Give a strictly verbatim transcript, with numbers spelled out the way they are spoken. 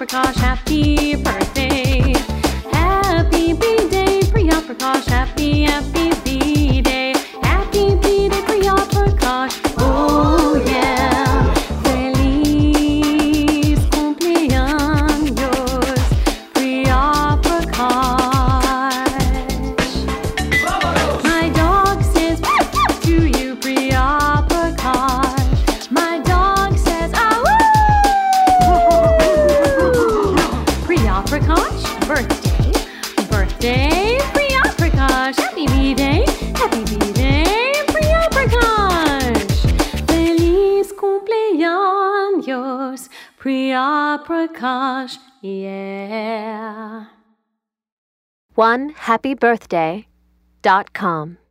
Prakash, happy birthday. Happy B-Day, Priya Prakash, happy, happy B-Day. Happy B-Day, Priya Prakash, oh yeah. Feliz cumpleaños, Priya Prakash. My dog says to you, Priya Prakash. My dog says, ah, woo! Priya Prakash, birthday, birthday, Priya Prakash, happy B-Day, happy B-Day, Priya Prakash. Feliz cumpleaños, Priya Prakash, yeah. one happy birthday dot com